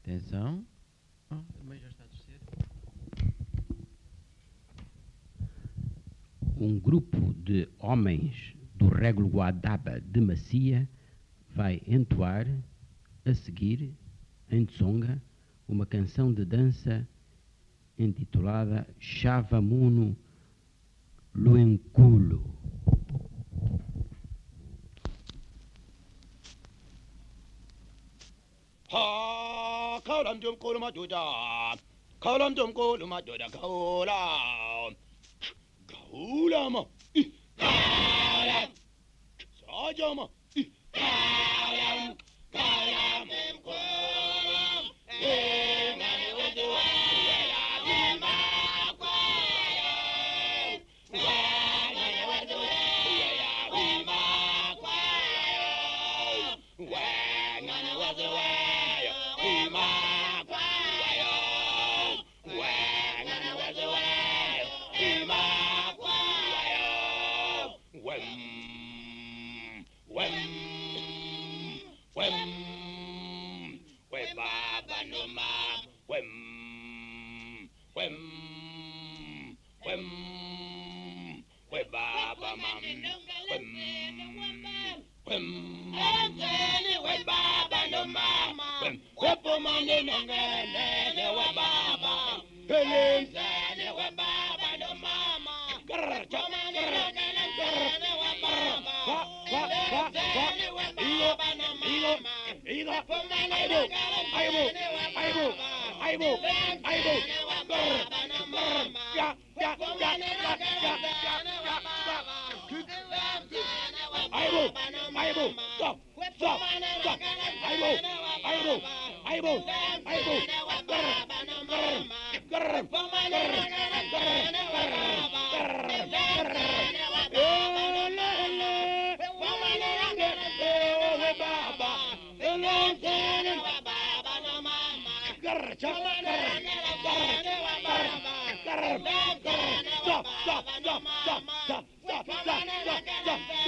Atenção. Também já está a descer. Um grupo de homens do Régua Guadaba de Macia vai entoar, a seguir, em Tsonga, uma canção de dança intitulada Chavamuno Luenculo. Ha, kaulam jum kulma juja, kaulam jum kulma juja, kaulam, kaulam, kaulam, sajama, kaulam, kaulam, kaulam, mani wadu waya, ma kwaya, mani wadu waya, ma kwaya, mani wadu waya. Stop.